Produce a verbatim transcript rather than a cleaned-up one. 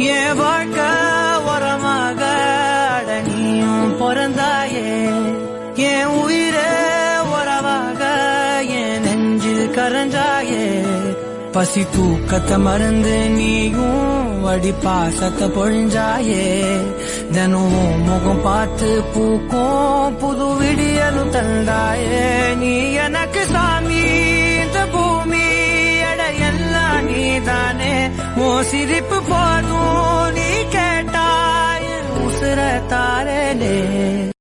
என் வாழ்க்கை உரமாக அடனியும் பிறந்தாயே என் உயிரே உறவாக என் நெஞ்சில் கரஞ்சாயே பசி தூக்கத்தை மறந்து நீயும் அடி பாசத்தை பொழிஞ்சாயே தினம் முகம் பார்த்து பூக்கும் புது விடியலும் தந்தாயே நீ எனக்கு சாமி இந்த பூமி எல்லாம் நீதானே ஓ சிரிப்பு போ